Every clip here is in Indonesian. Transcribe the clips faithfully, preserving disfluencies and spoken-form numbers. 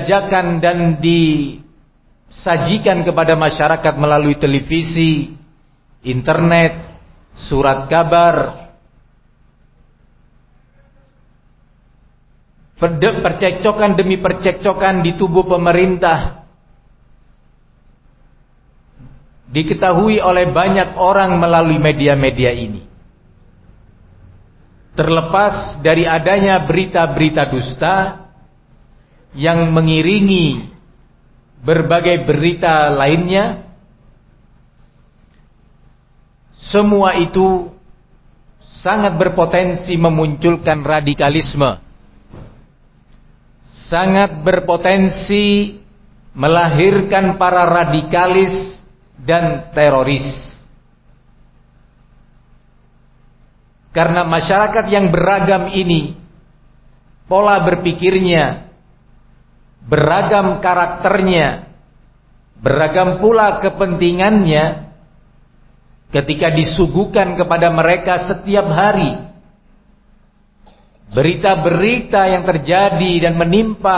dijajakan dan disajikan kepada masyarakat melalui televisi, internet, surat kabar, percekcokan demi percekcokan di tubuh pemerintah diketahui oleh banyak orang melalui media-media ini. Terlepas dari adanya berita-berita dusta yang mengiringi berbagai berita lainnya, semua itu sangat berpotensi memunculkan radikalisme, sangat berpotensi melahirkan para radikalis dan teroris. Karena masyarakat yang beragam ini, pola berpikirnya, beragam karakternya, beragam pula kepentingannya, ketika disuguhkan kepada mereka setiap hari berita-berita yang terjadi dan menimpa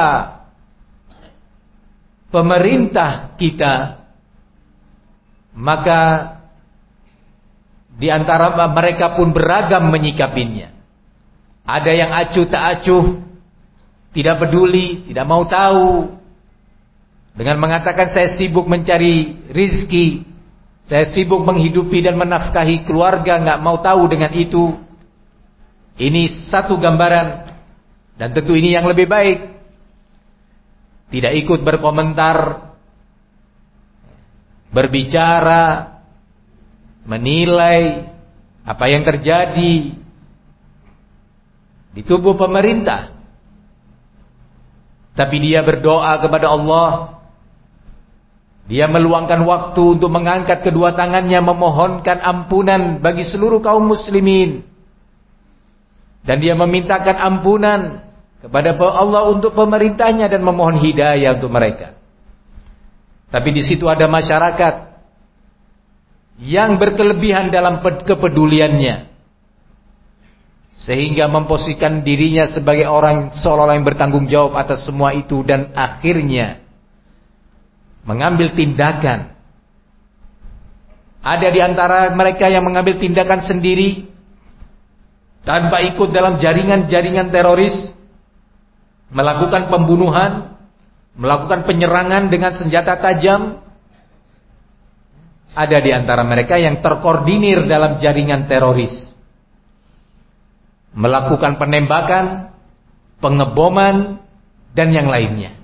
pemerintah kita, maka di antara mereka pun beragam menyikapinya. Ada yang acuh tak acuh, tidak peduli, tidak mau tahu, dengan mengatakan saya sibuk mencari rizki, saya sibuk menghidupi dan menafkahi keluarga, nggak mau tahu dengan itu. Ini satu gambaran, dan tentu ini yang lebih baik. Tidak ikut berkomentar, berbicara, menilai apa yang terjadi di tubuh pemerintah. Tapi dia berdoa kepada Allah. Dia meluangkan waktu untuk mengangkat kedua tangannya, memohonkan ampunan bagi seluruh kaum muslimin. Dan dia memintakan ampunan kepada Allah untuk pemerintahnya dan memohon hidayah untuk mereka. Tapi di situ ada masyarakat yang berkelebihan dalam kepeduliannya, sehingga memposisikan dirinya sebagai orang seolah-olah yang bertanggung jawab atas semua itu, dan akhirnya mengambil tindakan. Ada di antara mereka yang mengambil tindakan sendiri tanpa ikut dalam jaringan-jaringan teroris, melakukan pembunuhan, melakukan penyerangan dengan senjata tajam. Ada di antara mereka yang terkoordinir dalam jaringan teroris, melakukan penembakan, pengeboman, dan yang lainnya.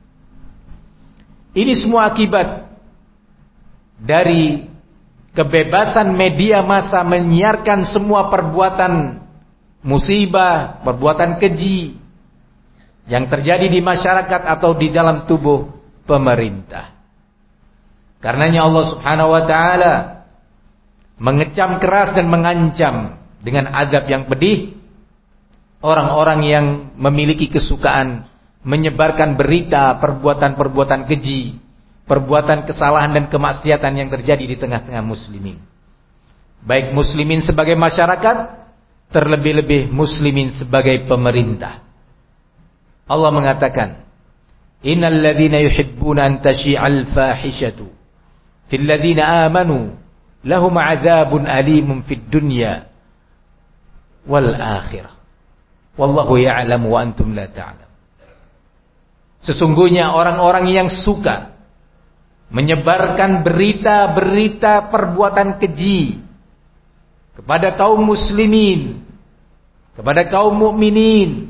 Ini semua akibat dari kebebasan media massa menyiarkan semua perbuatan musibah, perbuatan keji yang terjadi di masyarakat atau di dalam tubuh pemerintah. Karenanya Allah Subhanahu wa taala mengecam keras dan mengancam dengan azab yang pedih orang-orang yang memiliki kesukaan menyebarkan berita perbuatan-perbuatan keji, perbuatan kesalahan dan kemaksiatan yang terjadi di tengah-tengah muslimin. Baik muslimin sebagai masyarakat, terlebih-lebih muslimin sebagai pemerintah. Allah mengatakan, innal ladzina yuhibbuna an tashi'al fahishatu fil ladzina amanu lahum 'adzabun alimun fid dunya wal akhirah wallahu ya'lamu wa antum la ta'lamun. Sesungguhnya orang-orang yang suka menyebarkan berita-berita perbuatan keji kepada kaum muslimin, kepada kaum mukminin,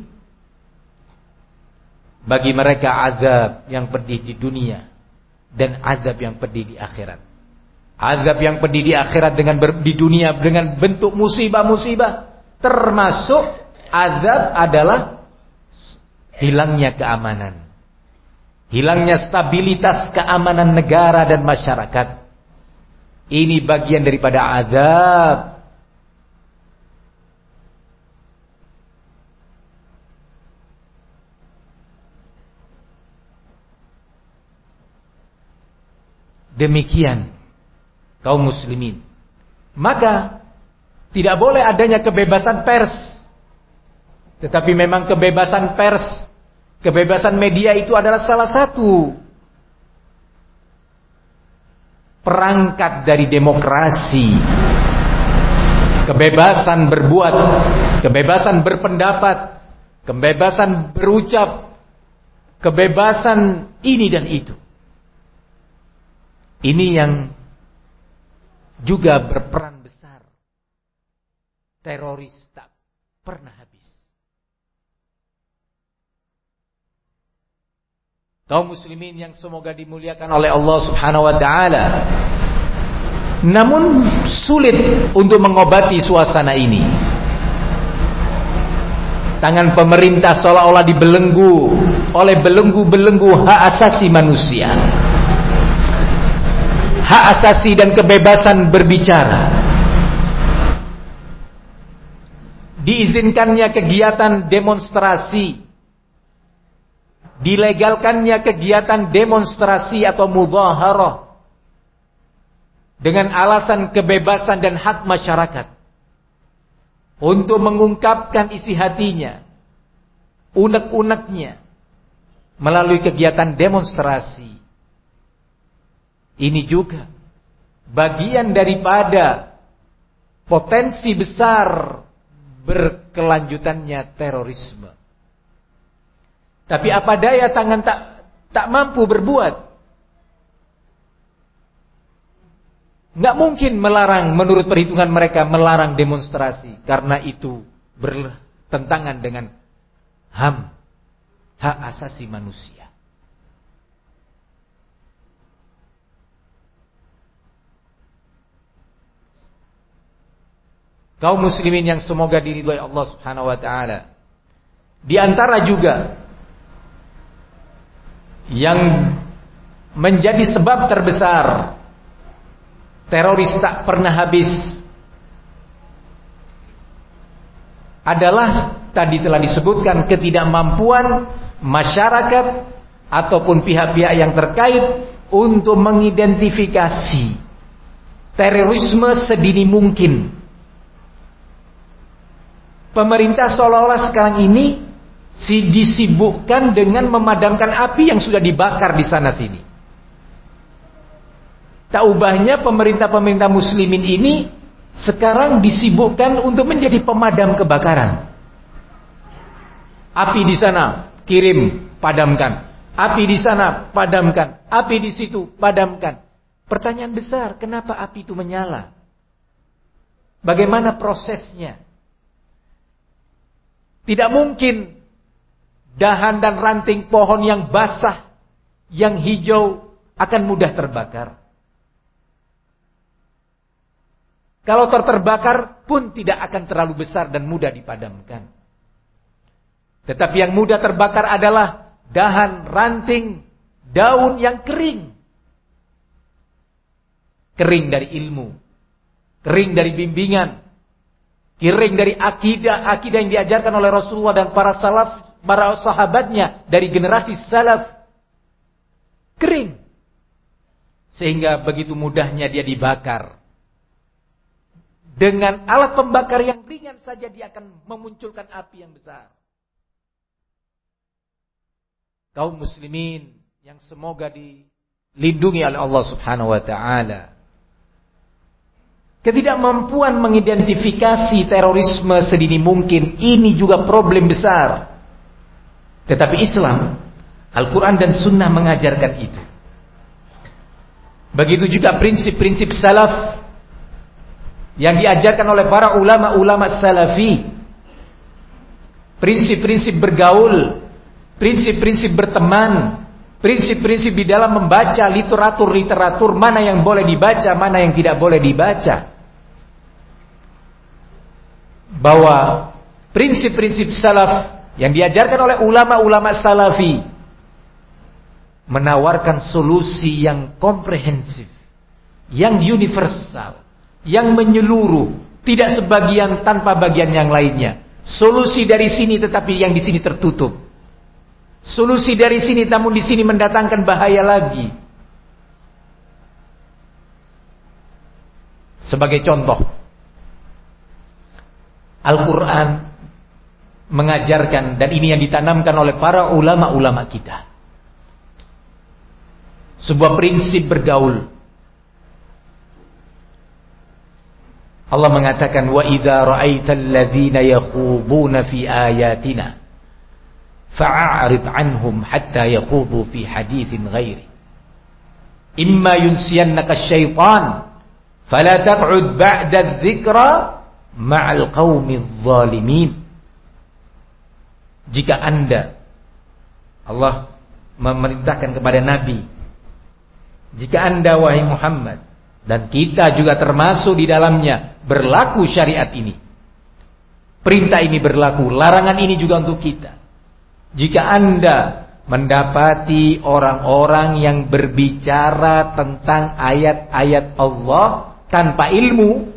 bagi mereka azab yang pedih di dunia dan azab yang pedih di akhirat. Azab yang pedih di akhirat dengan ber, di dunia dengan bentuk musibah-musibah, termasuk azab adalah hilangnya keamanan, hilangnya stabilitas keamanan negara dan masyarakat. Ini bagian daripada azab. Demikian kaum muslimin. Maka tidak boleh adanya kebebasan pers. Tetapi memang kebebasan pers Kebebasan media itu adalah salah satu perangkat dari demokrasi. Kebebasan berbuat, kebebasan berpendapat, kebebasan berucap, kebebasan ini dan itu. Ini yang juga berperan besar. Teroris tak pernah habis. Kaum muslimin yang semoga dimuliakan oleh Allah Subhanahu wa taala. Namun sulit untuk mengobati suasana ini. Tangan pemerintah seolah-olah dibelenggu oleh belenggu-belenggu hak asasi manusia. Hak asasi dan kebebasan berbicara. Diizinkannya kegiatan demonstrasi, dilegalkannya kegiatan demonstrasi atau mudzaharah dengan alasan kebebasan dan hak masyarakat untuk mengungkapkan isi hatinya, unek-uneknya melalui kegiatan demonstrasi. Ini juga bagian daripada potensi besar berkelanjutannya terorisme. Tapi apa daya tangan tak tak mampu berbuat. Nggak mungkin melarang, menurut perhitungan mereka, melarang demonstrasi. Karena itu bertentangan dengan H A M, hak asasi manusia. Kaum muslimin yang semoga diridhai Allah Subhanahu wa taala. Di antara juga yang menjadi sebab terbesar teroris tak pernah habis adalah tadi telah disebutkan ketidakmampuan masyarakat ataupun pihak-pihak yang terkait untuk mengidentifikasi terorisme sedini mungkin. Pemerintah seolah-olah sekarang ini si disibukkan dengan memadamkan api yang sudah dibakar di sana sini. Tak ubahnya pemerintah-pemerintah muslimin ini sekarang disibukkan untuk menjadi pemadam kebakaran. Api di sana kirim, padamkan. Api di sana padamkan. Api di situ padamkan. Pertanyaan besar, kenapa api itu menyala? Bagaimana prosesnya? Tidak mungkin dahan dan ranting pohon yang basah, yang hijau akan mudah terbakar. Kalau terbakar pun tidak akan terlalu besar dan mudah dipadamkan. Tetapi yang mudah terbakar adalah dahan, ranting, daun yang kering. Kering dari ilmu, kering dari bimbingan, kering dari akidah, akidah yang diajarkan oleh Rasulullah dan para salaf, para sahabatnya dari generasi salaf. Kering. Sehingga begitu mudahnya dia dibakar. Dengan alat pembakar yang ringan saja dia akan memunculkan api yang besar. Kaum muslimin yang semoga dilindungi oleh Allah Subhanahu wa taala. Ketidakmampuan mengidentifikasi terorisme sedini mungkin ini juga problem besar. Tetapi Islam, Al-Quran dan Sunnah mengajarkan itu. Begitu juga prinsip-prinsip salaf yang diajarkan oleh para ulama-ulama salafi. Prinsip-prinsip bergaul, prinsip-prinsip berteman, prinsip-prinsip di dalam membaca literatur-literatur, mana yang boleh dibaca, mana yang tidak boleh dibaca. Bahwa prinsip-prinsip salaf yang diajarkan oleh ulama-ulama salafi menawarkan solusi yang komprehensif, yang universal, yang menyeluruh, tidak sebagian tanpa bagian yang lainnya. Solusi dari sini tetapi yang di sini tertutup. Solusi dari sini namun di sini mendatangkan bahaya lagi. Sebagai contoh, Al-Quran mengajarkan, dan ini yang ditanamkan oleh para ulama-ulama kita. Sebuah prinsip bergaul. Allah mengatakan, wa idza ra'aital ladzina yakhuduna fi ayatina fa'arid anhum hatta yakhudhu fi haditsin ghairi imma yunsiyannaka asy-syaitan fala taq'ud ba'da adh-dhikra ma'al qaumidz zalimin. Jika Anda, Allah memerintahkan kepada Nabi, jika Anda wahai Muhammad, dan kita juga termasuk di dalamnya, berlaku syariat ini, perintah ini berlaku, larangan ini juga untuk kita. Jika Anda mendapati orang-orang yang berbicara tentang ayat-ayat Allah tanpa ilmu,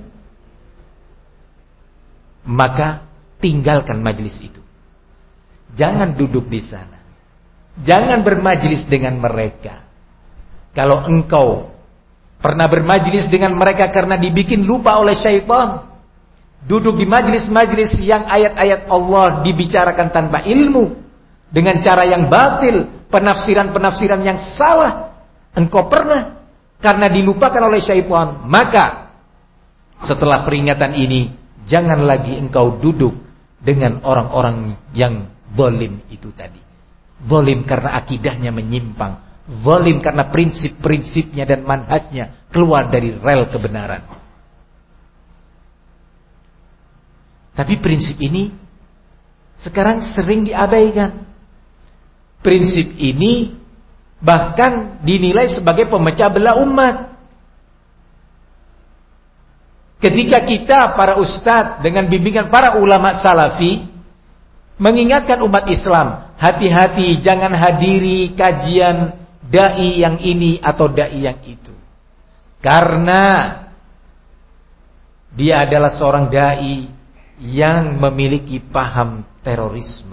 maka tinggalkan majelis itu. Jangan duduk di sana, jangan bermajlis dengan mereka. Kalau engkau pernah bermajlis dengan mereka karena dibikin lupa oleh syaitan, duduk di majlis-majlis yang ayat-ayat Allah dibicarakan tanpa ilmu, dengan cara yang batil, penafsiran-penafsiran yang salah, engkau pernah karena dilupakan oleh syaitan, maka setelah peringatan ini, jangan lagi engkau duduk dengan orang-orang yang zalim itu tadi. Zalim karena akidahnya menyimpang, zalim karena prinsip-prinsipnya dan manhajnya keluar dari rel kebenaran. Tapi prinsip ini sekarang sering diabaikan. Prinsip ini bahkan dinilai sebagai pemecah belah umat. Ketika kita para ustadz dengan bimbingan para ulama salafi mengingatkan umat Islam, hati-hati jangan hadiri kajian dai yang ini atau dai yang itu, karena dia adalah seorang dai yang memiliki paham terorisme.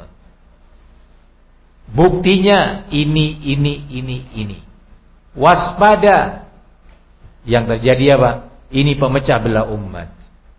Buktinya ini, ini, ini, ini. Waspada. Yang terjadi apa? Ini pemecah belah umat.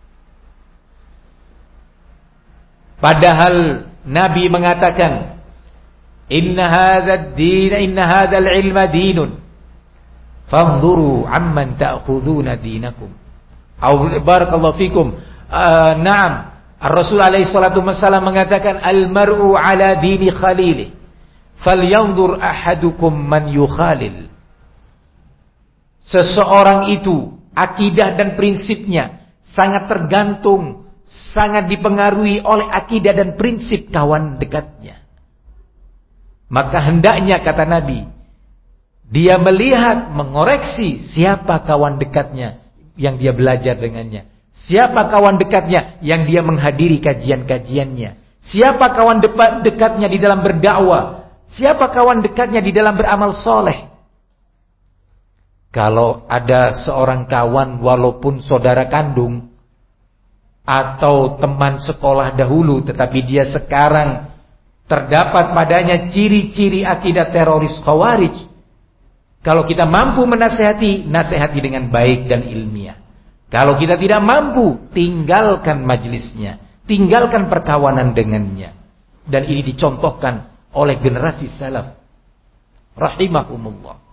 Padahal Nabi mengatakan, Inna hadzal din, inna hadzal ilma dinun. Fanzuru amman ta'khuduna dinakum. Au barakallahu fikum. Uh, Naam. Ar-Rasul alaihi salatu wasallam mengatakan, al-mar'u ala dini khalili. Falyanzur ahadukum man yukhalil. Seseorang itu akidah dan prinsipnya sangat tergantung, sangat dipengaruhi oleh akidah dan prinsip kawan dekatnya. Maka hendaknya, kata Nabi, dia melihat, mengoreksi siapa kawan dekatnya yang dia belajar dengannya, siapa kawan dekatnya yang dia menghadiri kajian-kajiannya, siapa kawan dekatnya di dalam berdakwah, siapa kawan dekatnya di dalam beramal soleh. Kalau ada seorang kawan walaupun saudara kandung atau teman sekolah dahulu, tetapi dia sekarang terdapat padanya ciri-ciri akidah teroris khawarij, kalau kita mampu menasihati, nasihati dengan baik dan ilmiah. Kalau kita tidak mampu, tinggalkan majlisnya, tinggalkan perkawanan dengannya. Dan ini dicontohkan oleh generasi salaf rahimahumullah.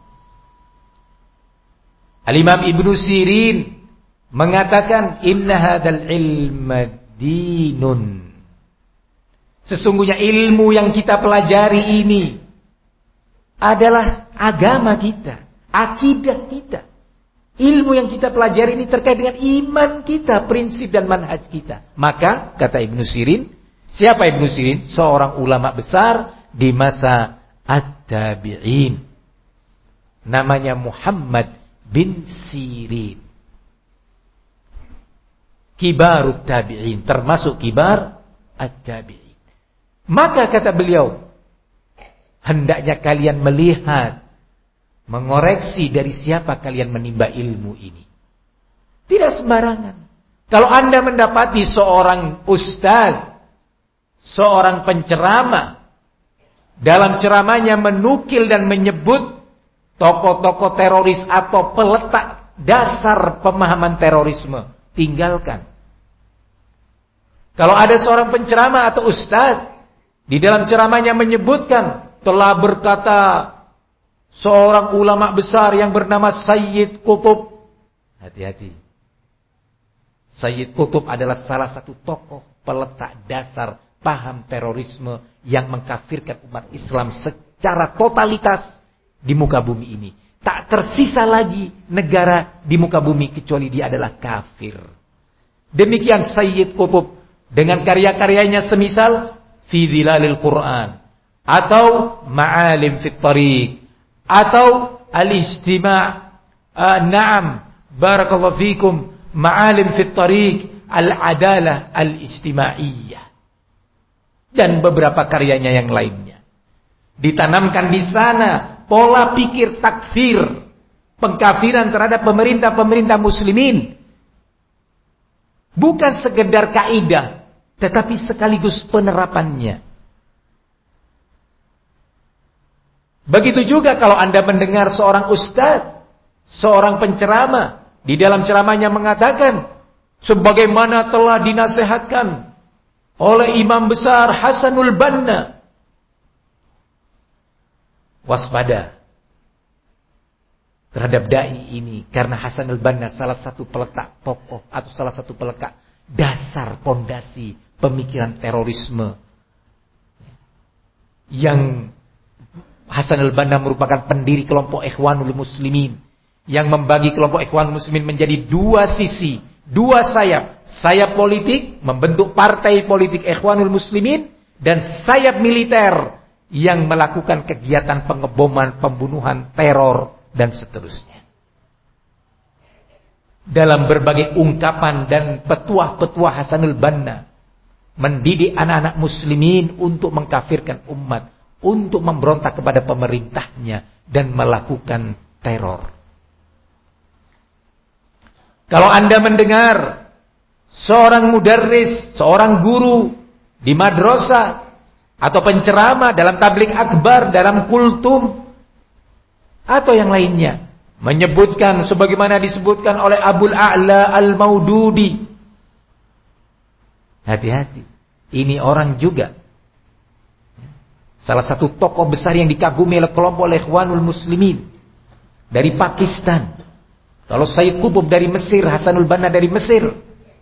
Al-Imam Ibnu Sirin mengatakan, inna hadzal ilma dinun. Sesungguhnya ilmu yang kita pelajari ini adalah agama kita, akidah kita. Ilmu yang kita pelajari ini terkait dengan iman kita, prinsip dan manhaj kita. Maka, kata Ibnu Sirin, siapa Ibnu Sirin? Seorang ulama besar di masa at-tabi'in. Namanya Muhammad bin Sirin. Kibarut tabi'in, termasuk kibar at-tabi'in. Maka kata beliau, hendaknya kalian melihat, mengoreksi dari siapa kalian menimba ilmu ini. Tidak sembarangan. Kalau Anda mendapati seorang ustaz, seorang penceramah, dalam ceramahnya menukil dan menyebut tokoh-tokoh teroris atau peletak dasar pemahaman terorisme, tinggalkan. Kalau ada seorang penceramah atau ustadz di dalam ceramahnya menyebutkan telah berkata seorang ulama besar yang bernama Sayyid Qutb, hati-hati. Sayyid Qutb adalah salah satu tokoh peletak dasar paham terorisme yang mengkafirkan umat Islam secara totalitas di muka bumi ini. Tak tersisa lagi negara di muka bumi kecuali dia adalah kafir. Demikian Sayyid Qutb dengan karya-karyanya semisal Fi Zilalil Quran atau Ma'alim Fit Tariq atau Al-Ijtima' uh, Naam Barakallahu Fikum Ma'alim Fit Tariq Al-Adalah Al-Ijtimaiyah dan beberapa karyanya yang lainnya. Ditanamkan di sana pola pikir takfir, pengkafiran terhadap pemerintah-pemerintah muslimin. Bukan sekedar kaidah, tetapi sekaligus penerapannya. Begitu juga kalau Anda mendengar seorang ustadz, seorang penceramah, di dalam ceramahnya mengatakan, sebagaimana telah dinasihatkan oleh imam besar Hasanul Banna. Waspada terhadap dai ini, karena Hasanul Banna salah satu peletak tokoh atau salah satu peletak dasar pondasi pemikiran terorisme. Yang Hasanul Banna merupakan pendiri kelompok Ikhwanul Muslimin yang membagi kelompok Ikhwanul Muslimin menjadi dua sisi, dua sayap. Sayap politik membentuk partai politik Ikhwanul Muslimin dan sayap militer yang melakukan kegiatan pengeboman, pembunuhan, teror dan seterusnya. Dalam berbagai ungkapan dan petuah-petuah Hasanul Banna mendidik anak-anak muslimin untuk mengkafirkan umat, untuk memberontak kepada pemerintahnya dan melakukan teror. Kalau Anda mendengar seorang mudarris, seorang guru di madrasah atau penceramah dalam tabligh akbar, dalam kultum atau yang lainnya menyebutkan sebagaimana disebutkan oleh Abul A'la Al-Maududi, hati-hati. Ini orang juga salah satu tokoh besar yang dikagumi oleh kelompok Ikhwanul Muslimin dari Pakistan. Kalau Sayyid Qutb dari Mesir, Hasanul Banna dari Mesir,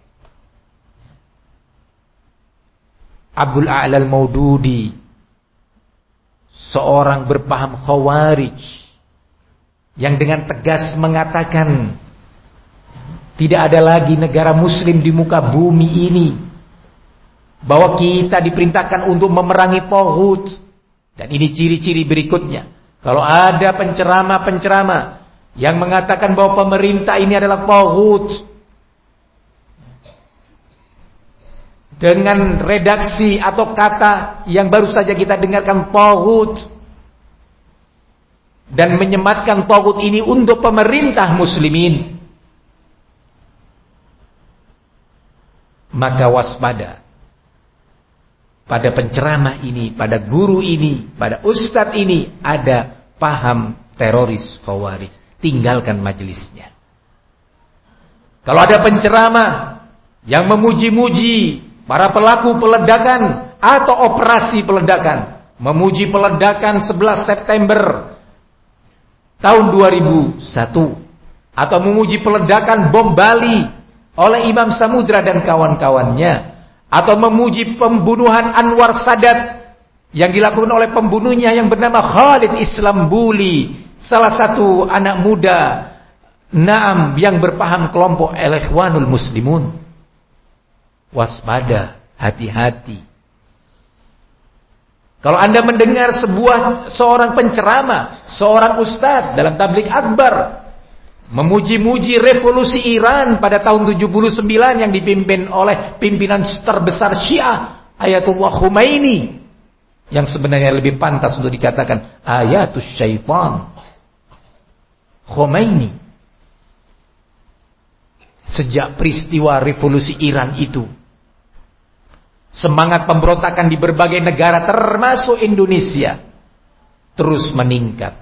Abul A'la Al-Maududi seorang berpaham Khawarij yang dengan tegas mengatakan tidak ada lagi negara muslim di muka bumi ini, bahwa kita diperintahkan untuk memerangi taghut. Dan ini ciri-ciri berikutnya. Kalau ada penceramah-penceramah yang mengatakan bahwa pemerintah ini adalah taghut dengan redaksi atau kata yang baru saja kita dengarkan, taghut, dan menyematkan taghut ini untuk pemerintah muslimin, maka waspada. Pada penceramah ini, pada guru ini, pada ustadz ini ada paham teroris Khawarij. Tinggalkan majelisnya. Kalau ada penceramah yang memuji-muji para pelaku peledakan atau operasi peledakan, memuji peledakan sebelas September tahun dua ribu satu, atau memuji peledakan bom Bali oleh Imam Samudra dan kawan-kawannya, atau memuji pembunuhan Anwar Sadat yang dilakukan oleh pembunuhnya yang bernama Khalid Islambuli, salah satu anak muda Naam yang berpaham kelompok Ikhwanul Muslimun. Waspada, hati-hati. Kalau Anda mendengar sebuah seorang penceramah, seorang ustadz dalam tabligh akbar memuji-muji revolusi Iran pada tahun tujuh puluh sembilan yang dipimpin oleh pimpinan terbesar Syiah Ayatullah Khomeini, yang sebenarnya lebih pantas untuk dikatakan Ayatus Syaitan Khomeini. Sejak peristiwa revolusi Iran itu, semangat pemberontakan di berbagai negara termasuk Indonesia terus meningkat.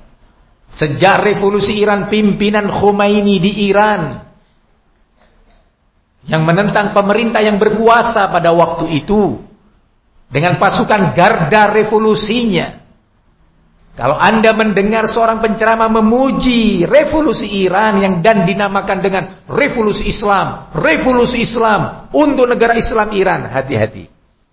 Sejak revolusi Iran, pimpinan Khomeini di Iran yang menentang pemerintah yang berkuasa pada waktu itu dengan pasukan garda revolusinya. Kalau Anda mendengar seorang penceramah memuji revolusi Iran yang dan dinamakan dengan revolusi Islam, revolusi Islam untuk negara Islam Iran, hati-hati.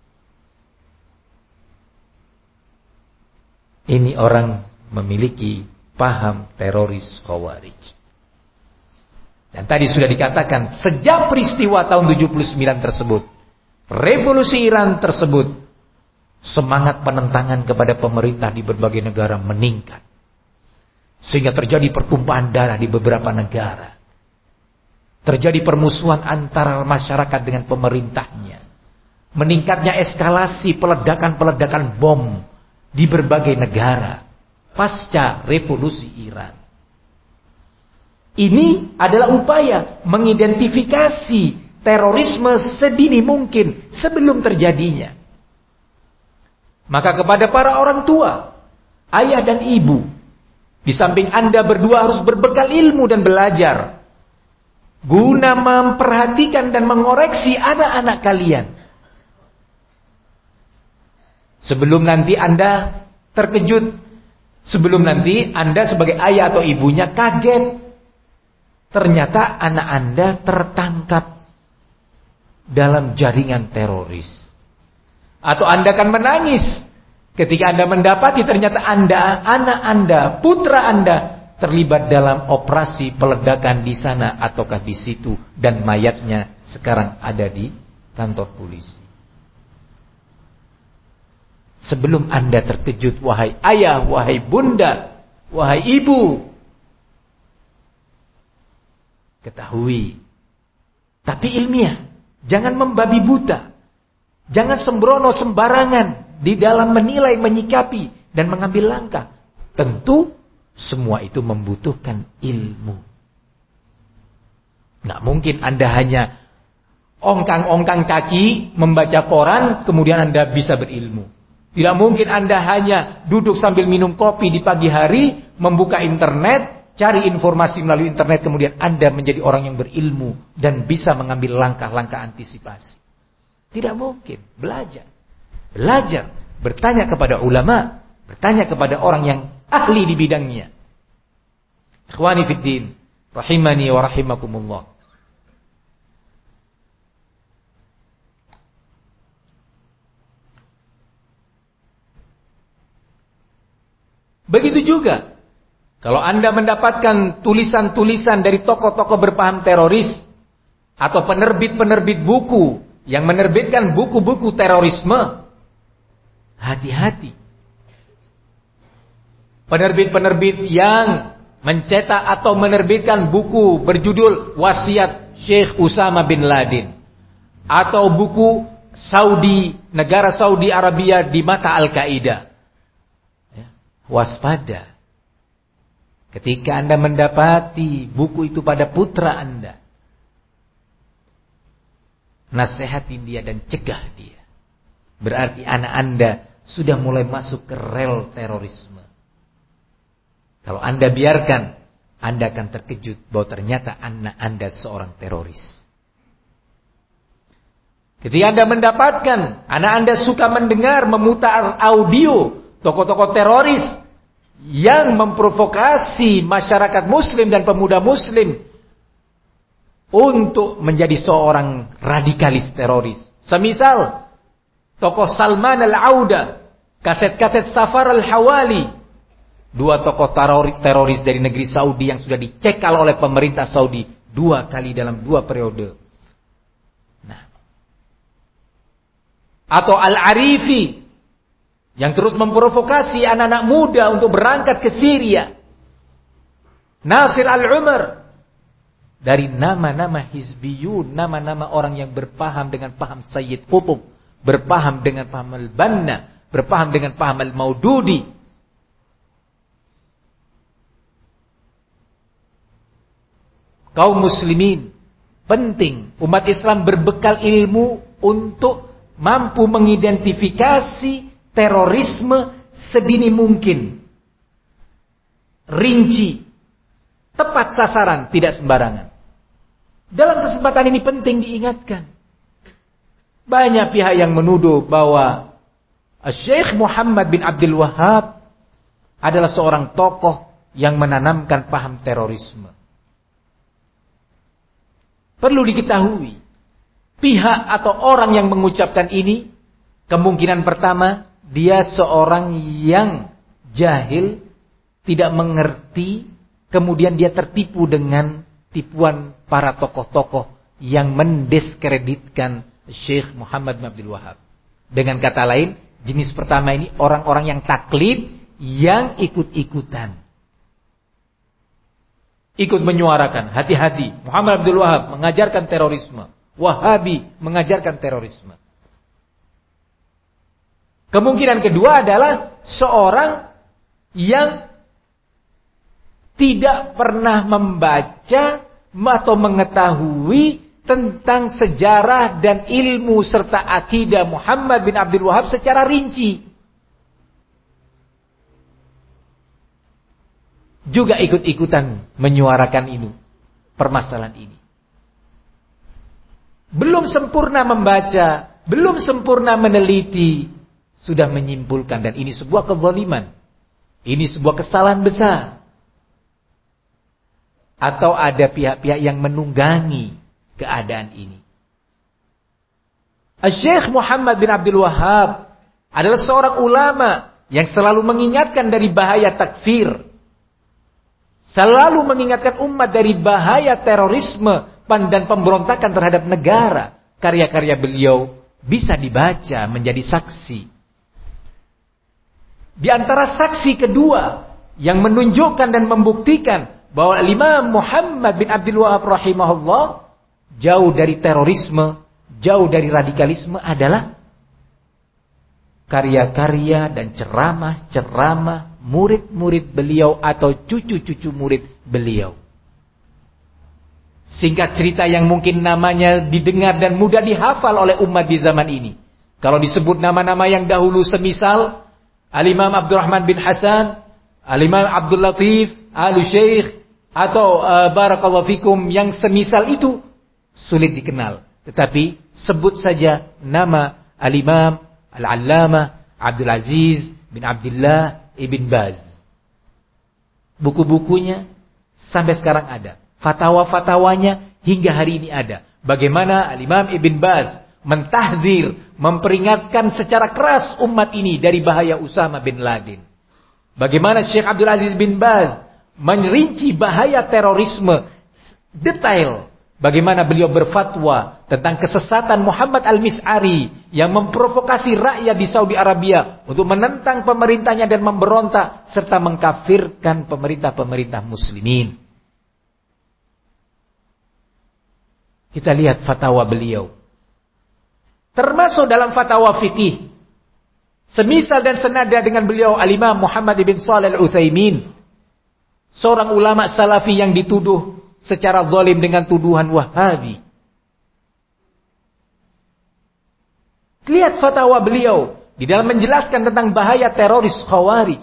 Ini orang memiliki paham teroris Khawarij. Dan tadi sudah dikatakan sejak peristiwa tahun tujuh puluh sembilan tersebut, revolusi Iran tersebut, semangat penentangan kepada pemerintah di berbagai negara meningkat. Sehingga terjadi pertumpahan darah di beberapa negara. Terjadi permusuhan antara masyarakat dengan pemerintahnya. Meningkatnya eskalasi peledakan-peledakan bom di berbagai negara pasca revolusi Iran. Ini adalah upaya mengidentifikasi terorisme sedini mungkin sebelum terjadinya. Maka kepada para orang tua, ayah dan ibu, di samping Anda berdua harus berbekal ilmu dan belajar, guna memperhatikan dan mengoreksi anak-anak kalian. Sebelum nanti Anda terkejut, sebelum nanti Anda sebagai ayah atau ibunya kaget, ternyata anak Anda tertangkap dalam jaringan teroris. Atau Anda akan menangis ketika Anda mendapati ternyata Anda, anak Anda, putra Anda terlibat dalam operasi peledakan di sana ataukah di situ dan mayatnya sekarang ada di kantor polisi. Sebelum Anda terkejut, wahai ayah, wahai bunda, wahai ibu, ketahui, tapi ilmiah, jangan membabi buta. Jangan sembrono sembarangan di dalam menilai, menyikapi, dan mengambil langkah. Tentu semua itu membutuhkan ilmu. Nggak mungkin Anda hanya ongkang-ongkang kaki, membaca koran, kemudian Anda bisa berilmu. Tidak mungkin Anda hanya duduk sambil minum kopi di pagi hari, membuka internet, cari informasi melalui internet, kemudian Anda menjadi orang yang berilmu dan bisa mengambil langkah-langkah antisipasi. Tidak mungkin. Belajar. Belajar. Bertanya kepada ulama. Bertanya kepada orang yang ahli di bidangnya. Ikhwani fiddin. Rahimani wa rahimakumullah. Begitu juga. Kalau Anda mendapatkan tulisan-tulisan dari tokoh-tokoh berpaham teroris. Atau penerbit-penerbit buku yang menerbitkan buku-buku terorisme, hati-hati. Penerbit-penerbit yang mencetak atau menerbitkan buku berjudul Wasiat Syekh Usama bin Laden, atau buku Saudi, negara Saudi Arabia di mata Al-Qaeda, ya, waspada. Ketika Anda mendapati buku itu pada putra Anda, nasihatin dia dan cegah dia. Berarti anak Anda sudah mulai masuk ke rel terorisme. Kalau Anda biarkan, Anda akan terkejut bahwa ternyata anak Anda seorang teroris. Ketika Anda mendapatkan anak Anda suka mendengar, memutar audio tokoh-tokoh teroris yang memprovokasi masyarakat muslim dan pemuda muslim untuk menjadi seorang radikalis teroris. Semisal tokoh Salman Al-Auda, kaset-kaset Safar Al-Hawali, dua tokoh teroris dari negeri Saudi yang sudah dicekal oleh pemerintah Saudi dua kali dalam dua periode. Nah, atau Al-Arifi yang terus memprovokasi anak-anak muda untuk berangkat ke Syria. Nasir Al-Umar, dari nama-nama hizbiyun, nama-nama orang yang berpaham dengan paham Sayyid Qutb, berpaham dengan paham Al-Banna, berpaham dengan paham Al-Maududi. Kaum muslimin, penting umat Islam berbekal ilmu untuk mampu mengidentifikasi terorisme sedini mungkin. Rinci, tepat sasaran, tidak sembarangan. Dalam kesempatan ini penting diingatkan. Banyak pihak yang menuduh bahwa Syekh Muhammad bin Abdul Wahhab adalah seorang tokoh yang menanamkan paham terorisme. Perlu diketahui, pihak atau orang yang mengucapkan ini, kemungkinan pertama, dia seorang yang jahil, tidak mengerti, kemudian dia tertipu dengan tipuan para tokoh-tokoh yang mendiskreditkan Syekh Muhammad bin Abdul Wahhab. Dengan kata lain, jenis pertama ini orang-orang yang taklid, yang ikut-ikutan. Ikut menyuarakan, hati-hati, Muhammad Abdul Wahhab mengajarkan terorisme, Wahabi mengajarkan terorisme. Kemungkinan kedua adalah seorang yang tidak pernah membaca atau mengetahui tentang sejarah dan ilmu serta akidah Muhammad bin Abdul Wahhab secara rinci. Juga ikut-ikutan menyuarakan ini, permasalahan ini. Belum sempurna membaca, belum sempurna meneliti, sudah menyimpulkan, dan ini sebuah kezaliman. Ini sebuah kesalahan besar. Atau ada pihak-pihak yang menunggangi keadaan ini. Syekh Muhammad bin Abdul Wahhab adalah seorang ulama yang selalu mengingatkan dari bahaya takfir. Selalu mengingatkan umat dari bahaya terorisme dan pemberontakan terhadap negara. Karya-karya beliau bisa dibaca menjadi saksi. Di antara saksi kedua yang menunjukkan dan membuktikan bahwa Imam Muhammad bin Abdul Wahhab rahimahullah jauh dari terorisme, jauh dari radikalisme adalah karya-karya dan ceramah-ceramah murid-murid beliau atau cucu-cucu murid beliau. Singkat cerita yang mungkin namanya didengar dan mudah dihafal oleh umat di zaman ini. Kalau disebut nama-nama yang dahulu semisal Al-Imam Abdurrahman bin Hasan, Al-Imam Abdul Latif, Al-Syekh, atau uh, Barakallahu Fikum yang semisal itu sulit dikenal. Tetapi sebut saja nama Al-Imam Al-Allamah Abdul Aziz bin Abdullah Ibn Baz. Buku-bukunya sampai sekarang ada. Fatwa-fatwanya hingga hari ini ada. Bagaimana Al-Imam Ibn Baz mentahdzir, memperingatkan secara keras umat ini dari bahaya Usama bin Laden. Bagaimana Syekh Abdul Aziz bin Baz merinci bahaya terorisme detail. Bagaimana beliau berfatwa tentang kesesatan Muhammad Al-Mis'ari yang memprovokasi rakyat di Saudi Arabia untuk menentang pemerintahnya dan memberontak serta mengkafirkan pemerintah-pemerintah muslimin. Kita lihat fatwa beliau. Termasuk dalam fatwa fikih. Semisal dan senada dengan beliau Al-Imam Muhammad ibn Shalih Al-Utsaimin, seorang ulama salafi yang dituduh secara zalim dengan tuduhan Wahabi. Lihat fatwa beliau di dalam menjelaskan tentang bahaya teroris Khawarij.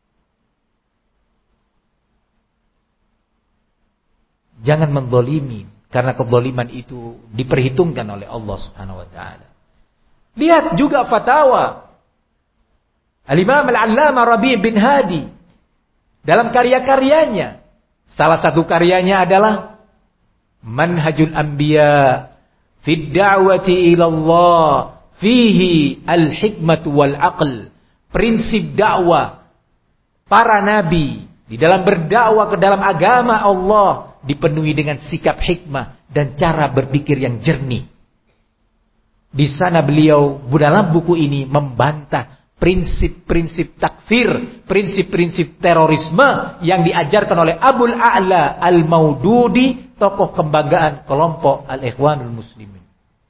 Jangan menzalimi, karena kezaliman itu diperhitungkan oleh Allah Subhanahu wa taala. Lihat juga fatwa Al-Imam Al-Allamah Rabi' bin Hadi dalam karya-karyanya. Salah satu karyanya adalah Manhajul Anbiya fi da'wati ila Allah fihi al-hikmatu wal aql. Prinsip dakwah para nabi di dalam berdakwah ke dalam agama Allah dipenuhi dengan sikap hikmah dan cara berpikir yang jernih. Di sana beliau dalam buku ini membantah prinsip-prinsip takfir, prinsip-prinsip terorisme yang diajarkan oleh Abul A'la Al-Maududi, tokoh kebanggaan kelompok Al-Ikhwanul Muslimin.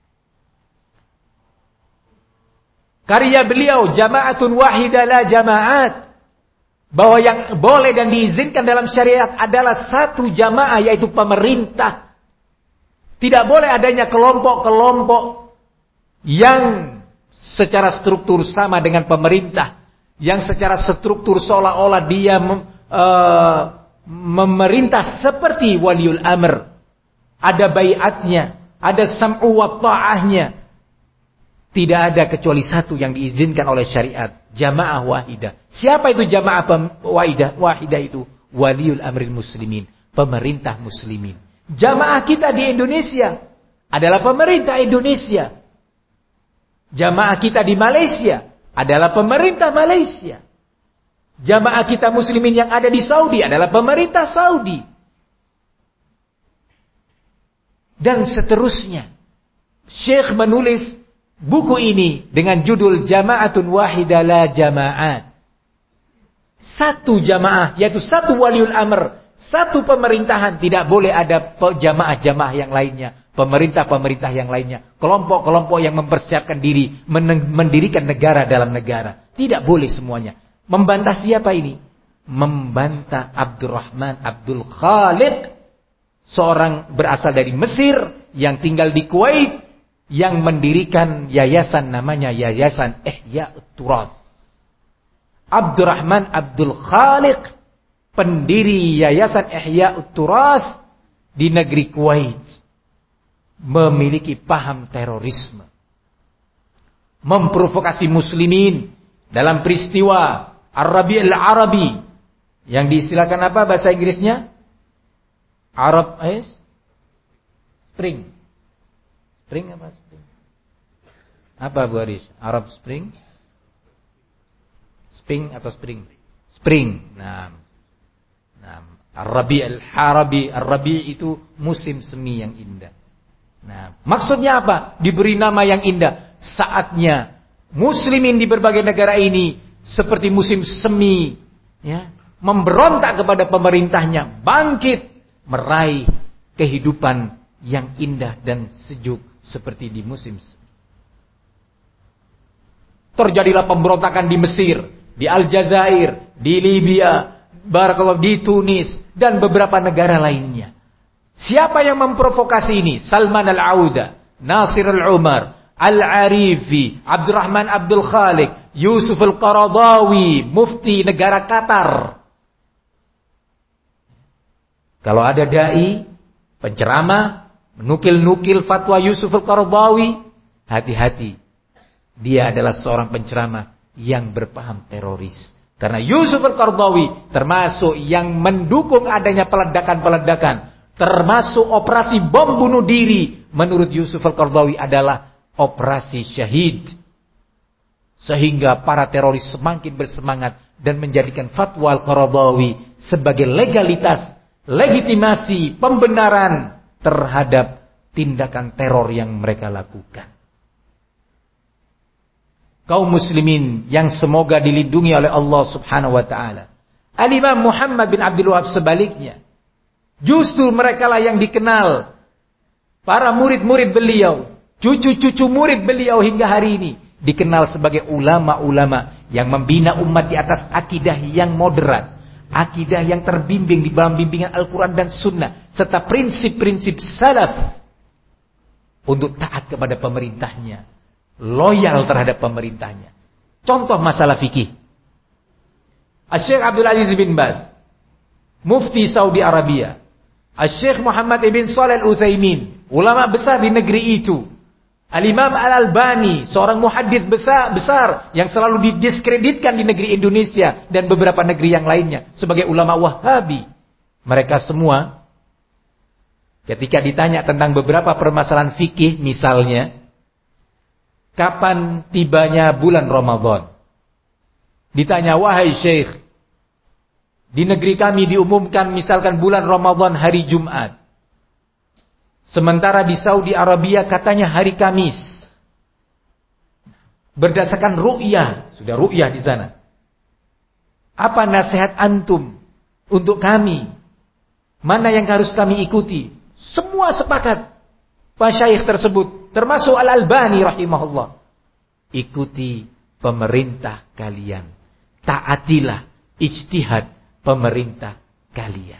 Karya beliau Jama'atun Wahidah La Jama'at, bahwa yang boleh dan diizinkan dalam syariat adalah satu jamaah, yaitu pemerintah. Tidak boleh adanya kelompok-kelompok yang secara struktur sama dengan pemerintah, yang secara struktur seolah-olah dia mem, uh, memerintah seperti waliul amr. ada baiatnya, ada sam'u wa ta'ahnya. Tidak ada kecuali satu yang diizinkan oleh syariat, jamaah wahidah. Siapa itu jamaah wahidah? Wahidah itu waliul amril muslimin, pemerintah muslimin. Jamaah kita di Indonesia adalah pemerintah Indonesia. Jamaah kita di Malaysia adalah pemerintah Malaysia. Jamaah kita muslimin yang ada di Saudi adalah pemerintah Saudi. Dan seterusnya. Syekh menulis buku ini dengan judul Jama'atun Wahidah La Jama'at. Satu jamaah, yaitu satu waliul amr, satu pemerintahan, tidak boleh ada jamaah-jamaah yang lainnya, pemerintah-pemerintah yang lainnya, kelompok-kelompok yang mempersiapkan diri mendirikan negara dalam negara. Tidak boleh semuanya. Membantah siapa ini? Membantah Abdurrahman Abdul Khaliq, seorang berasal dari Mesir yang tinggal di Kuwait, yang mendirikan yayasan namanya Yayasan Ihya'ut Turath. Abdurrahman Abdul Khaliq, pendiri Yayasan Ihya'ut Turath di negeri Kuwait, memiliki paham terorisme, memprovokasi muslimin dalam peristiwa Ar-Rabi'ul Arabi yang diistilahkan apa bahasa Inggrisnya? Arab eh? Spring. Spring apa spring? Apa Bu Aris? Arab Spring? Spring atau spring? Spring. Nah. Nah, Ar-Rabi'ul Arabi, Ar-Rabi' itu musim semi yang indah. Nah, maksudnya apa? Diberi nama yang indah. Saatnya muslimin di berbagai negara ini seperti musim semi, ya, memberontak kepada pemerintahnya, bangkit, meraih kehidupan yang indah dan sejuk seperti di musim semi. Terjadilah pemberontakan di Mesir, di Aljazair, di Libya, barakallahu di Tunis dan beberapa negara lainnya. Siapa yang memprovokasi ini? Salman Al-Auda, Nasir Al-Umar, Al-Arifi, Abdurrahman Abdul Khaliq, Yusuf Al-Qaradawi, mufti negara Qatar. Kalau ada dai, penceramah, menukil-nukil fatwa Yusuf Al-Qaradawi, hati-hati. Dia adalah seorang penceramah yang berpaham teroris. Karena Yusuf Al-Qaradawi termasuk yang mendukung adanya peledakan-peledakan, termasuk operasi bom bunuh diri. Menurut Yusuf Al-Qaradawi adalah operasi syahid. Sehingga para teroris semakin bersemangat dan menjadikan fatwa Al-Qaradawi sebagai legalitas, legitimasi, pembenaran terhadap tindakan teror yang mereka lakukan. Kaum muslimin yang semoga dilindungi oleh Allah Subhanahu wa taala. Al-Imam Muhammad bin Abdul Wahab sebaliknya. Justru merekalah yang dikenal para murid-murid beliau, cucu-cucu murid beliau hingga hari ini dikenal sebagai ulama-ulama yang membina umat di atas akidah yang moderat, akidah yang terbimbing di dalam bimbingan Al-Quran dan Sunnah, serta prinsip-prinsip salaf untuk taat kepada pemerintahnya, loyal terhadap pemerintahnya. Contoh masalah fikih, Asy-Syaikh Abdul Aziz bin Baz, mufti Saudi Arabia, Asy-Syaikh Muhammad ibn Shalih Al-Utsaimin, ulama besar di negeri itu, Al-Imam Al-Albani, seorang muhaddits besar, besar yang selalu didiskreditkan di negeri Indonesia dan beberapa negeri yang lainnya sebagai ulama Wahabi. Mereka semua ketika ditanya tentang beberapa permasalahan fikih, misalnya kapan tibanya bulan Ramadan, ditanya, wahai Syekh, di negeri kami diumumkan misalkan bulan Ramadan hari Jumat, sementara di Saudi Arabia katanya hari Kamis. Berdasarkan ru'yah, sudah ru'yah di sana. Apa nasihat antum untuk kami? Mana yang harus kami ikuti? Semua sepakat, masyaikh tersebut, termasuk Al-Albani rahimahullah, ikuti pemerintah kalian, taatilah ijtihad pemerintah kalian.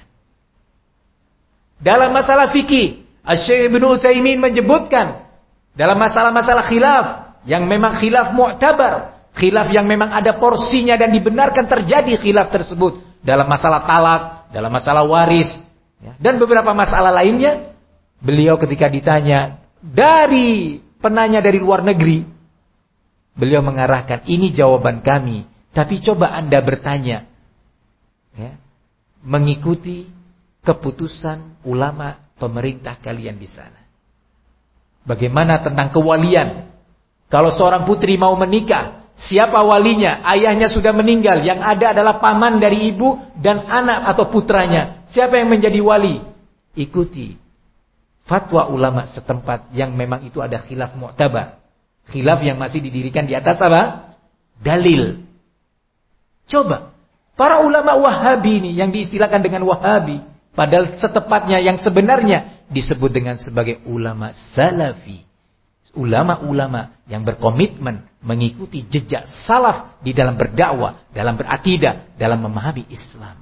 Dalam masalah fikih, Asy-Syaikh Ibnu Utsaimin menyebutkan dalam masalah-masalah khilaf yang memang khilaf mu'tabar, khilaf yang memang ada porsinya dan dibenarkan terjadi khilaf tersebut dalam masalah talak, dalam masalah waris, ya, dan beberapa masalah lainnya. Beliau ketika ditanya dari penanya dari luar negeri, beliau mengarahkan, ini jawaban kami, tapi coba Anda bertanya, ya, mengikuti keputusan ulama pemerintah kalian di sana. Bagaimana tentang kewalian? Kalau seorang putri mau menikah, siapa walinya? Ayahnya sudah meninggal, yang ada adalah paman dari ibu dan anak atau putranya. Siapa yang menjadi wali? Ikuti fatwa ulama setempat yang memang itu ada khilaf mu'tabar. Khilaf yang masih didirikan di atas apa? Dalil. Coba, para ulama Wahabi ini yang diistilahkan dengan Wahabi, padahal setepatnya yang sebenarnya disebut dengan sebagai ulama Salafi. Ulama-ulama yang berkomitmen mengikuti jejak salaf di dalam berdakwah, dalam berakidah, dalam memahami Islam.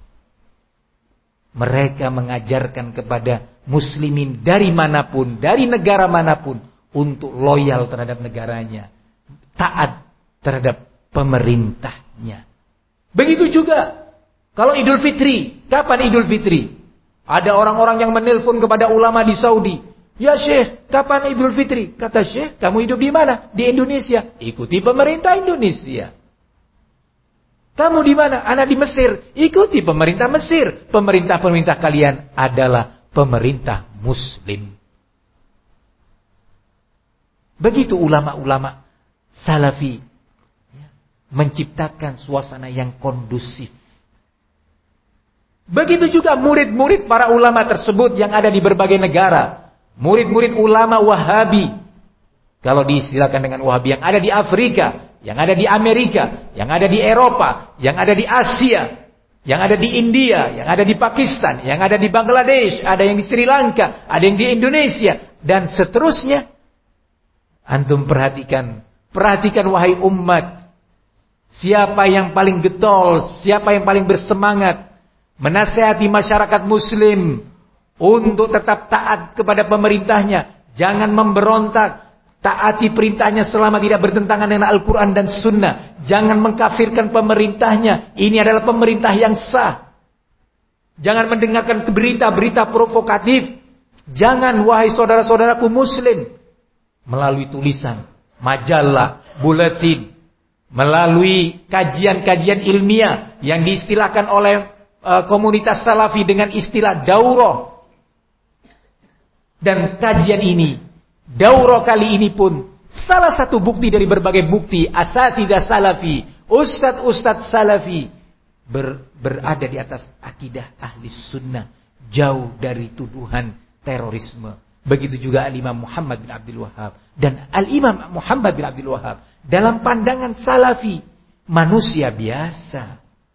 Mereka mengajarkan kepada muslimin dari manapun, dari negara manapun, untuk loyal terhadap negaranya, taat terhadap pemerintahnya. Begitu juga kalau Idul Fitri. Kapan Idul Fitri? Ada orang-orang yang menelpon kepada ulama di Saudi. Ya Syekh, kapan Idul Fitri? Kata Syekh, kamu hidup di mana? Di Indonesia. Ikuti pemerintah Indonesia. Kamu di mana? Anak di Mesir. Ikuti pemerintah Mesir. Pemerintah-pemerintah kalian adalah pemerintah Muslim. Begitu ulama-ulama Salafi menciptakan suasana yang kondusif. Begitu juga murid-murid para ulama tersebut yang ada di berbagai negara. Murid-murid ulama Wahabi. Kalau diistilahkan dengan Wahabi yang ada di Afrika, yang ada di Amerika, yang ada di Eropa, yang ada di Asia, yang ada di India, yang ada di Pakistan, yang ada di Bangladesh, ada yang di Sri Lanka, ada yang di Indonesia, dan seterusnya. Antum perhatikan, perhatikan wahai umat. Siapa yang paling getol, siapa yang paling bersemangat menasihati masyarakat muslim untuk tetap taat kepada pemerintahnya, jangan memberontak, taati perintahnya selama tidak bertentangan dengan Al-Quran dan Sunnah, jangan mengkafirkan pemerintahnya, ini adalah pemerintah yang sah. Jangan mendengarkan berita-berita provokatif. Jangan, wahai saudara-saudaraku muslim, melalui tulisan, majalah, buletin, melalui kajian-kajian ilmiah yang diistilahkan oleh uh, komunitas Salafi dengan istilah daurah. Dan kajian ini, daurah kali ini pun salah satu bukti dari berbagai bukti asatidzah Salafi, ustadz-ustadz Salafi ber, berada di atas akidah ahli sunnah, jauh dari tuduhan terorisme. Begitu juga Al-Imam Muhammad bin Abdul Wahhab. Dan Al-Imam Muhammad bin Abdul Wahhab dalam pandangan Salafi manusia biasa.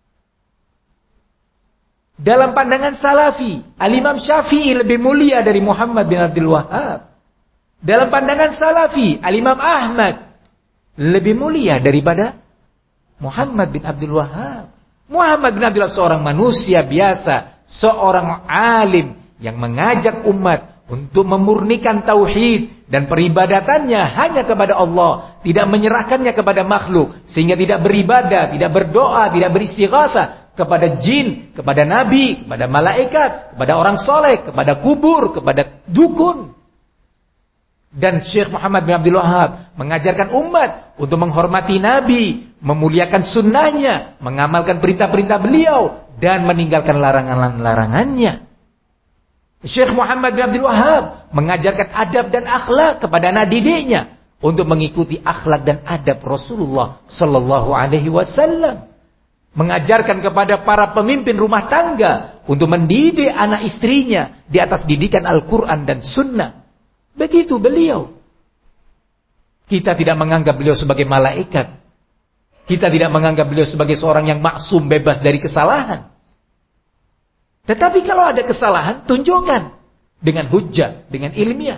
Dalam pandangan Salafi, Al-Imam Syafi'i lebih mulia dari Muhammad bin Abdul Wahhab. Dalam pandangan Salafi, Al-Imam Ahmad lebih mulia daripada Muhammad bin Abdul Wahhab. Muhammad bin Abdul Wahhab seorang manusia biasa, seorang alim yang mengajak umat untuk memurnikan tauhid dan peribadatannya hanya kepada Allah, tidak menyerahkannya kepada makhluk, sehingga tidak beribadah, tidak berdoa, tidak beristighatsah kepada jin, kepada nabi, kepada malaikat, kepada orang soleh, kepada kubur, kepada dukun. Dan Syekh Muhammad bin Abdul Wahhab mengajarkan umat untuk menghormati nabi, memuliakan sunnahnya, mengamalkan perintah-perintah beliau, dan meninggalkan larangan-larangannya. Syekh Muhammad bin Abdul Wahhab mengajarkan adab dan akhlak kepada anak didiknya untuk mengikuti akhlak dan adab Rasulullah sallallahu alaihi wasallam. Mengajarkan kepada para pemimpin rumah tangga untuk mendidik anak istrinya di atas didikan Al-Quran dan Sunnah. Begitu beliau. Kita tidak menganggap beliau sebagai malaikat. Kita tidak menganggap beliau sebagai seorang yang maksum, bebas dari kesalahan. Tetapi kalau ada kesalahan, tunjukkan dengan hujjah, dengan ilmiah.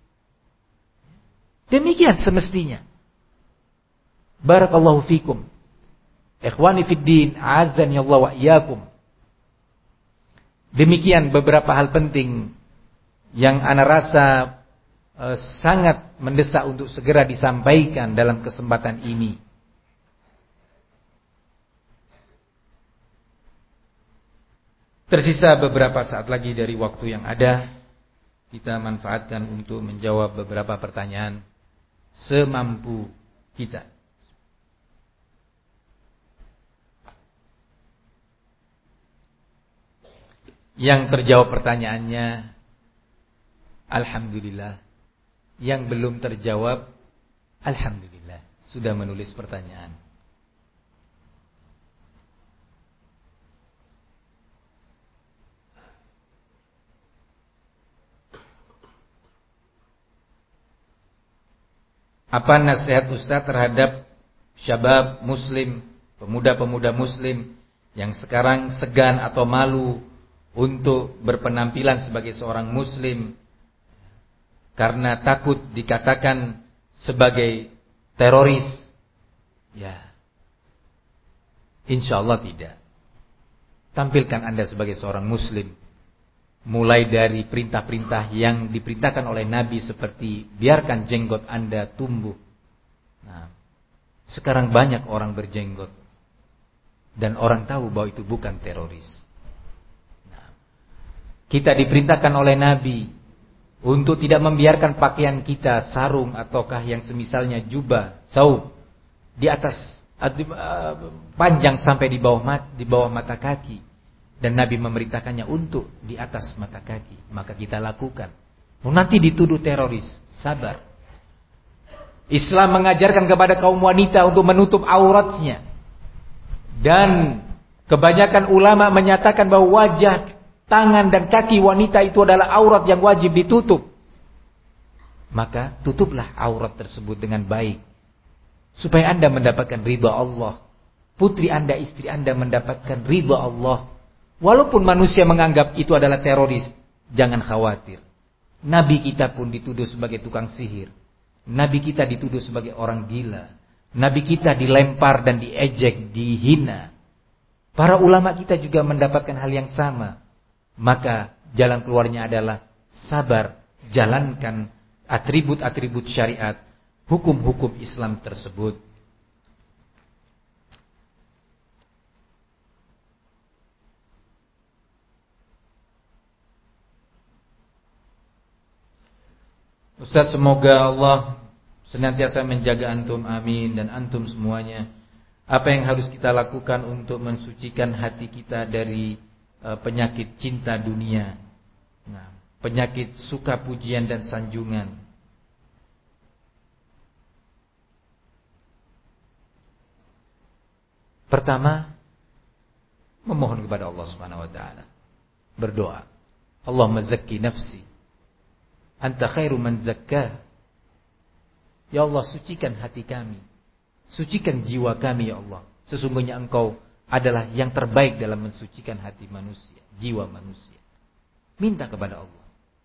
Demikian semestinya. Barakallahu fikum. Ikhwani fid din, a'azzani Allah wa iyyakum. Demikian beberapa hal penting yang ana rasa eh, sangat mendesak untuk segera disampaikan dalam kesempatan ini. Tersisa beberapa saat lagi dari waktu yang ada. kita manfaatkan untuk menjawab beberapa pertanyaan semampu kita. Yang terjawab pertanyaannya, alhamdulillah. Yang belum terjawab, alhamdulillah, sudah menulis pertanyaan. Apa nasihat Ustaz terhadap syabab muslim, pemuda-pemuda muslim yang sekarang segan atau malu untuk berpenampilan sebagai seorang muslim karena takut dikatakan sebagai teroris? Ya, insya Allah tidak. Tampilkan Anda sebagai seorang muslim, mulai dari perintah-perintah yang diperintahkan oleh Nabi seperti biarkan jenggot Anda tumbuh. Nah, sekarang banyak orang berjenggot dan orang tahu bahwa itu bukan teroris. Nah, kita diperintahkan oleh Nabi untuk tidak membiarkan pakaian kita, sarung ataukah yang semisalnya jubah, saub, di atas panjang sampai di bawah mata, di bawah mata kaki. Dan Nabi memerintahkannya untuk di atas mata kaki. Maka kita lakukan. Nanti dituduh teroris. Sabar. Islam mengajarkan kepada kaum wanita untuk menutup auratnya. Dan kebanyakan ulama menyatakan bahwa wajah, tangan dan kaki wanita itu adalah aurat yang wajib ditutup. Maka tutuplah aurat tersebut dengan baik, supaya Anda mendapatkan ridha Allah. Putri Anda, istri Anda mendapatkan ridha Allah. Walaupun manusia menganggap itu adalah teroris, jangan khawatir. Nabi kita pun dituduh sebagai tukang sihir. Nabi kita dituduh sebagai orang gila. Nabi kita dilempar dan diejek, dihina. Para ulama kita juga mendapatkan hal yang sama. Maka jalan keluarnya adalah sabar, jalankan atribut-atribut syariat, hukum-hukum Islam tersebut. Ustaz, semoga Allah senantiasa menjaga antum, amin, dan antum semuanya. Apa yang harus kita lakukan untuk mensucikan hati kita dari uh, penyakit cinta dunia, nah, penyakit suka pujian dan sanjungan? Pertama, memohon kepada Allah Subhanahu wa taala. Berdoa. Allahumma zakki nafsi, anta khairu man zakkah. Ya Allah, sucikan hati kami, sucikan jiwa kami ya Allah. Sesungguhnya Engkau adalah yang terbaik dalam mensucikan hati manusia, jiwa manusia. Minta kepada Allah.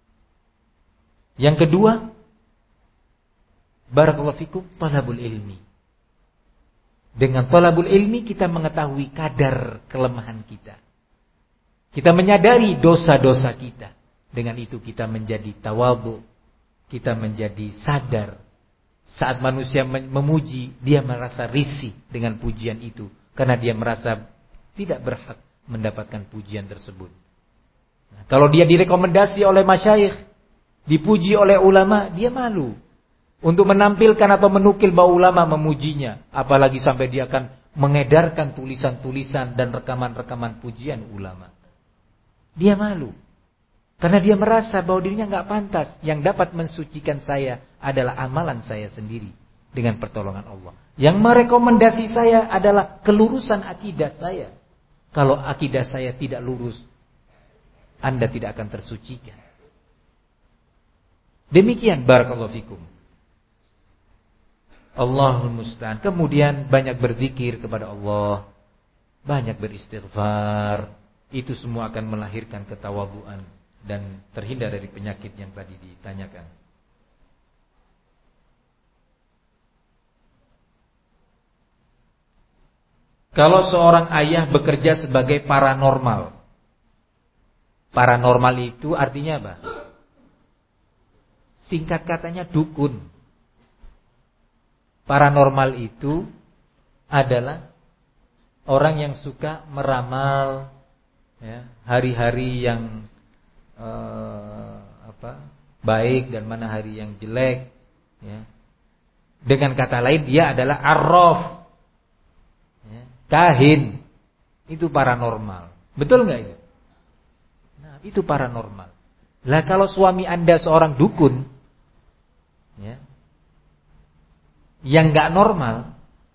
Yang kedua, barakallahu fikum, talabul ilmi. Dengan talabul ilmi kita mengetahui kadar kelemahan kita. Kita menyadari dosa-dosa kita. Dengan itu kita menjadi tawadhu, kita menjadi sadar. Saat manusia memuji, dia merasa risih dengan pujian itu, karena dia merasa tidak berhak mendapatkan pujian tersebut. Nah, kalau dia direkomendasi oleh masyayikh, dipuji oleh ulama, dia malu untuk menampilkan atau menukil bahwa ulama memujinya. Apalagi sampai dia akan mengedarkan tulisan-tulisan dan rekaman-rekaman pujian ulama. Dia malu. Karena dia merasa bahwa dirinya nggak pantas. Yang dapat mensucikan saya adalah amalan saya sendiri dengan pertolongan Allah. Yang merekomendasi saya adalah kelurusan akidah saya. Kalau akidah saya tidak lurus, Anda tidak akan tersucikan. Demikian, barakallahu fikum. Allahul musta'an. Kemudian banyak berzikir kepada Allah, banyak beristighfar. Itu semua akan melahirkan ketawadhuan dan terhindar dari penyakit yang tadi ditanyakan. Kalau seorang ayah bekerja sebagai paranormal, paranormal itu artinya apa? Singkat katanya dukun. Paranormal itu adalah orang yang suka meramal, ya, hari-hari yang Uh, apa baik dan mana hari yang jelek, ya. Dengan kata lain dia adalah arraf, ya. Kahin. Itu paranormal. Betul nggak itu? Nah, itu paranormal. Lah kalau suami Anda seorang dukun, ya, yang nggak normal,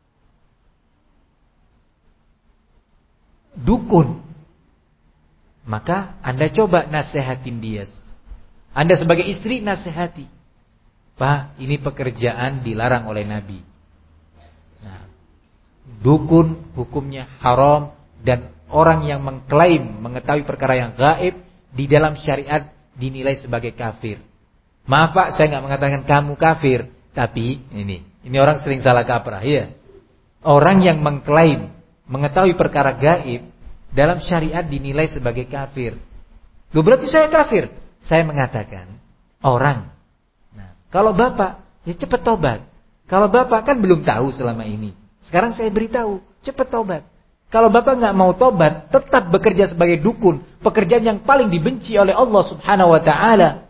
dukun, maka Anda coba nasihatin dia. Anda sebagai istri nasihati, Pak, ini pekerjaan dilarang oleh Nabi. Nah, dukun hukumnya haram, dan orang yang mengklaim mengetahui perkara yang gaib di dalam syariat dinilai sebagai kafir. Maaf Pak, saya nggak mengatakan kamu kafir, tapi ini, ini orang sering salah kaprah, ya. Orang yang mengklaim mengetahui perkara gaib dalam syariat dinilai sebagai kafir. Loh, berarti saya kafir? Saya mengatakan orang. Nah, kalau Bapak ya cepat tobat. Kalau Bapak kan belum tahu selama ini, sekarang saya beritahu, cepat tobat. Kalau Bapak nggak mau tobat, tetap bekerja sebagai dukun, pekerjaan yang paling dibenci oleh Allah Subhanahu wa taala.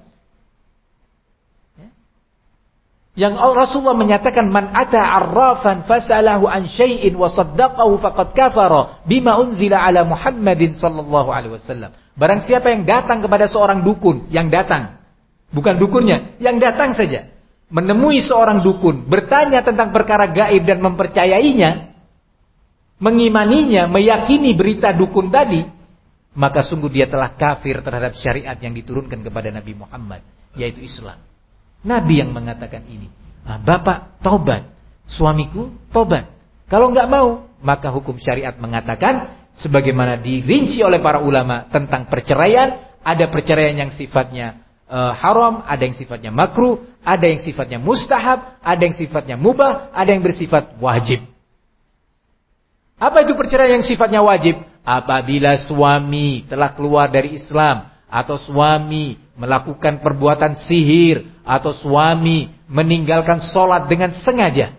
Yang Rasulullah menyatakan, man ata arrafan fasalahu an syai'in wa saddaqahu faqad kafara bima unzila ala Muhammadin sallallahu alaihi wasallam. Barang siapa yang datang kepada seorang dukun, yang datang, bukan dukunnya, yang datang saja, menemui seorang dukun, bertanya tentang perkara gaib dan mempercayainya, mengimaninya, meyakini berita dukun tadi, maka sungguh dia telah kafir terhadap syariat yang diturunkan kepada Nabi Muhammad, yaitu Islam. Nabi yang mengatakan ini. Nah, Bapak tobat, suamiku tobat. Kalau enggak mau, maka hukum syariat mengatakan sebagaimana dirinci oleh para ulama tentang perceraian, ada perceraian yang sifatnya uh, haram, ada yang sifatnya makruh, ada yang sifatnya mustahab, ada yang sifatnya mubah, ada yang bersifat wajib. Apa itu perceraian yang sifatnya wajib? Apabila suami telah keluar dari Islam, atau suami melakukan perbuatan sihir, atau suami meninggalkan sholat dengan sengaja.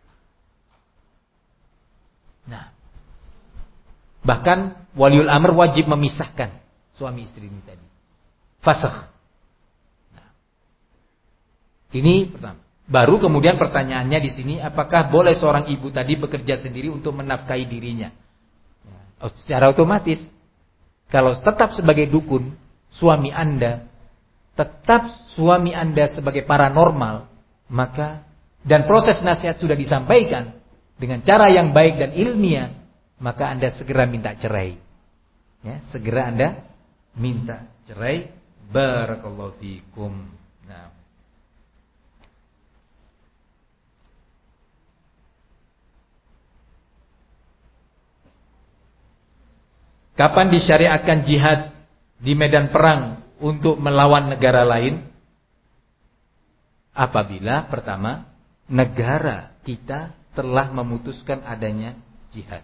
Nah, bahkan waliul amr wajib memisahkan suami istri ini tadi. Fasakh. Nah, ini pertama. Baru kemudian pertanyaannya di sini, apakah boleh seorang ibu tadi bekerja sendiri untuk menafkahi dirinya? Oh, secara otomatis, kalau tetap sebagai dukun, suami Anda, tetap suami Anda sebagai paranormal, maka, dan proses nasihat sudah disampaikan dengan cara yang baik dan ilmiah, maka Anda segera minta cerai. Ya, segera Anda minta cerai. Barakallahu fikum. Nah, kapan disyariatkan jihad di medan perang untuk melawan negara lain? Apabila pertama, negara kita telah memutuskan adanya jihad.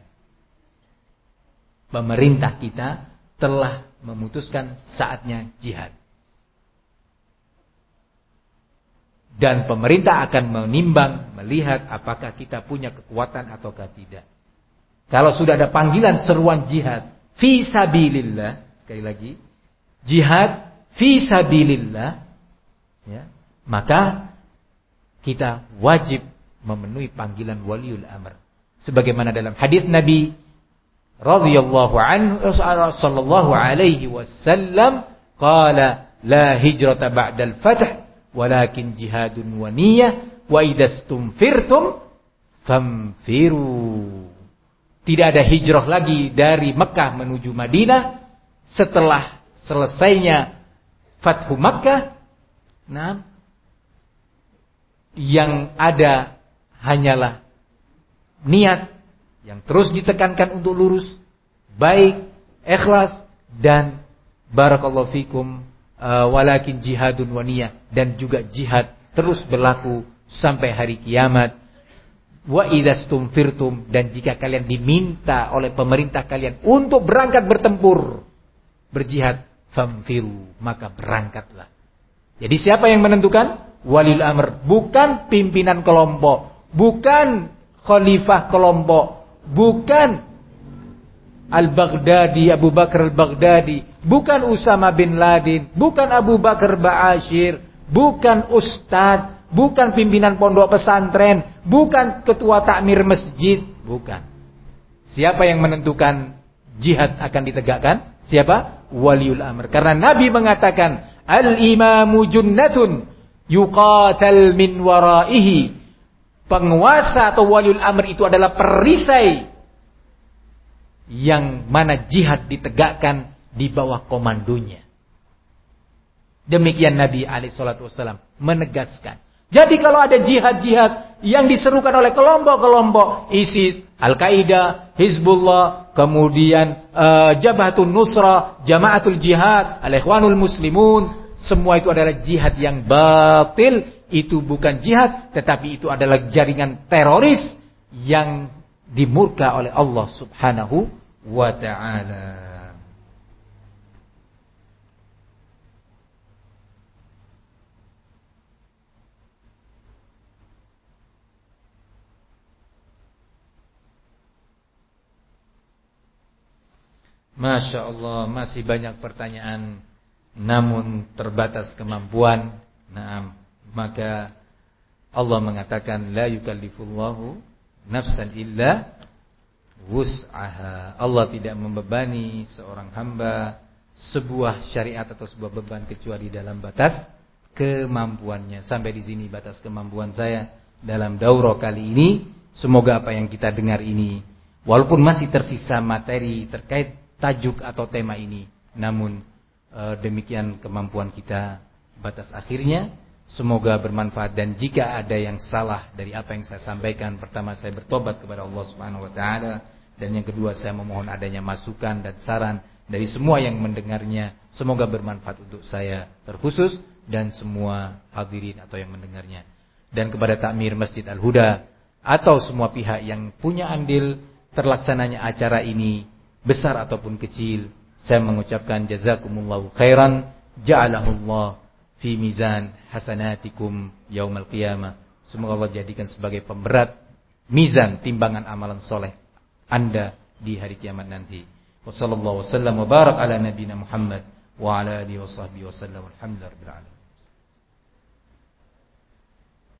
Pemerintah kita telah memutuskan saatnya jihad. Dan pemerintah akan menimbang, melihat apakah kita punya kekuatan ataukah tidak. Kalau sudah ada panggilan seruan jihad fi sabilillah, sekali lagi, jihad fi sabilillah, ya, maka kita wajib memenuhi panggilan waliul amr. Sebagaimana dalam hadis Nabi radhiyallahu anhu sallallahu alaihi wasallam, qala la hijrata ba'dal fath walakin jihadun wa niyyah wa idastumfirtum famfiru. Tidak ada hijrah lagi dari Mekah menuju Madinah setelah selesainya Fathu Makkah. Nah, yang ada hanyalah niat yang terus ditekankan untuk lurus, baik, ikhlas, dan barakallahu fikum uh, walakin jihadun wa niyah, dan juga jihad terus berlaku sampai hari kiamat. Wa idastumfirtum, dan jika kalian diminta oleh pemerintah kalian untuk berangkat bertempur, berjihad, famfiru, maka berangkatlah. Jadi siapa yang menentukan? Walil amr, bukan pimpinan kelompok, bukan khalifah kelompok, bukan Al-Baghdadi, Abu Bakar Al-Baghdadi, bukan Usama bin Laden, bukan Abu Bakar Ba'asyir, bukan ustadz, bukan pimpinan pondok pesantren, bukan ketua takmir masjid, bukan. Siapa yang menentukan jihad akan ditegakkan? Siapa? Waliul amr. Karena Nabi mengatakan, al-imamu junnatun yuqatal min waraihi. Penguasa atau waliul amr itu adalah perisai yang mana jihad ditegakkan di bawah komandonya. Demikian Nabi alaihi salatu wasallam menegaskan. Jadi kalau ada jihad-jihad yang diserukan oleh kelompok-kelompok ISIS, Al-Qaeda, Hizbullah, kemudian uh, Jabhatun Nusra, Jamaatul Jihad, Al-Ikhwanul Muslimun, semua itu adalah jihad yang batil. Itu bukan jihad, tetapi itu adalah jaringan teroris yang dimurka oleh Allah Subhanahu wa ta'ala. Masya Allah, masih banyak pertanyaan, namun terbatas kemampuan. Nah, maka Allah mengatakan la yukallifullahu nafsan illa wus'aha. Allah tidak membebani seorang hamba sebuah syariat atau sebuah beban kecuali dalam batas kemampuannya. Sampai di sini batas kemampuan saya dalam daurah kali ini. Semoga apa yang kita dengar ini, walaupun masih tersisa materi terkait tajuk atau tema ini, namun e, demikian kemampuan kita, batas akhirnya. Semoga bermanfaat, dan jika ada yang salah dari apa yang saya sampaikan, pertama saya bertobat kepada Allah Subhanahu wa taala, dan yang kedua saya memohon adanya masukan dan saran dari semua yang mendengarnya. Semoga bermanfaat untuk saya terkhusus dan semua hadirin atau yang mendengarnya. Dan kepada takmir Masjid Al-Huda atau semua pihak yang punya andil terlaksananya acara ini, besar ataupun kecil, saya mengucapkan jazakumullahu khairan, ja'alahullah fi mizan hasanatikum yaumal qiyamah. Semoga Allah jadikan sebagai pemberat mizan timbangan amalan soleh Anda di hari kiamat nanti. Wassallallahu wasallam wa barak ala nabiyina Muhammad wa ala alihi washabbihi wasallam. Alhamdulillah rabbil alamin.